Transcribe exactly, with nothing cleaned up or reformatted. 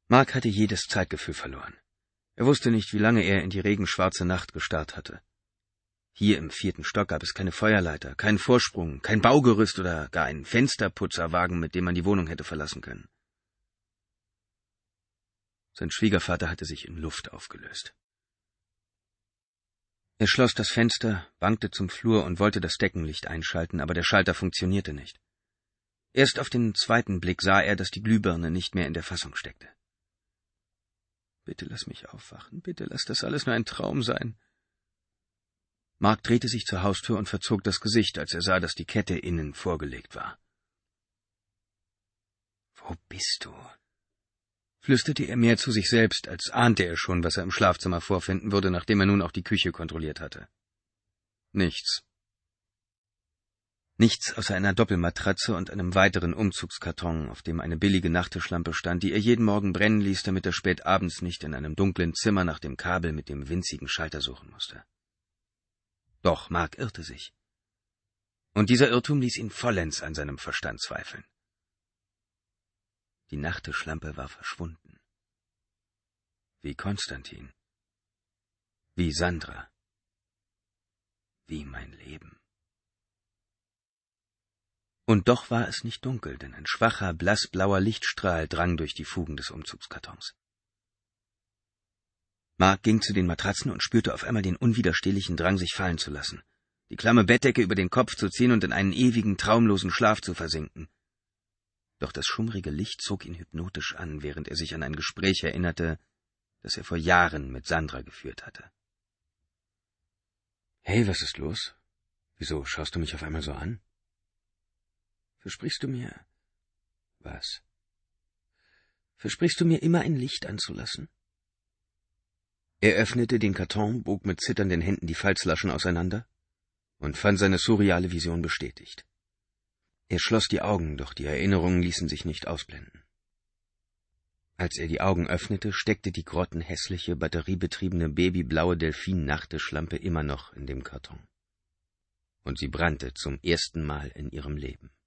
Mark hatte jedes Zeitgefühl verloren. Er wusste nicht, wie lange er in die regenschwarze Nacht gestarrt hatte. Hier im vierten Stock gab es keine Feuerleiter, keinen Vorsprung, kein Baugerüst oder gar einen Fensterputzerwagen, mit dem man die Wohnung hätte verlassen können. Sein Schwiegervater hatte sich in Luft aufgelöst. Er schloss das Fenster, wankte zum Flur und wollte das Deckenlicht einschalten, aber der Schalter funktionierte nicht. Erst auf den zweiten Blick sah er, dass die Glühbirne nicht mehr in der Fassung steckte. »Bitte lass mich aufwachen, bitte lass das alles nur ein Traum sein.« Mark drehte sich zur Haustür und verzog das Gesicht, als er sah, dass die Kette innen vorgelegt war. »Wo bist du?« flüsterte er mehr zu sich selbst, als ahnte er schon, was er im Schlafzimmer vorfinden würde, nachdem er nun auch die Küche kontrolliert hatte. Nichts. Nichts außer einer Doppelmatratze und einem weiteren Umzugskarton, auf dem eine billige Nachttischlampe stand, die er jeden Morgen brennen ließ, damit er spät abends nicht in einem dunklen Zimmer nach dem Kabel mit dem winzigen Schalter suchen musste. Doch Mark irrte sich. Und dieser Irrtum ließ ihn vollends an seinem Verstand zweifeln. Die Nachttischlampe war verschwunden. Wie Konstantin. Wie Sandra. Wie mein Leben. Und doch war es nicht dunkel, denn ein schwacher, blassblauer Lichtstrahl drang durch die Fugen des Umzugskartons. Mark ging zu den Matratzen und spürte auf einmal den unwiderstehlichen Drang, sich fallen zu lassen, die klamme Bettdecke über den Kopf zu ziehen und in einen ewigen, traumlosen Schlaf zu versinken. Doch das schummrige Licht zog ihn hypnotisch an, während er sich an ein Gespräch erinnerte, das er vor Jahren mit Sandra geführt hatte. »Hey, was ist los? Wieso schaust du mich auf einmal so an? Versprichst du mir... Was? Versprichst du mir, immer ein Licht anzulassen?« Er öffnete den Karton, bog mit zitternden Händen die Falzlaschen auseinander und fand seine surreale Vision bestätigt. Er schloss die Augen, doch die Erinnerungen ließen sich nicht ausblenden. Als er die Augen öffnete, steckte die grottenhässliche, batteriebetriebene babyblaue Delfin-Nachttischlampe immer noch in dem Karton. Und sie brannte zum ersten Mal in ihrem Leben.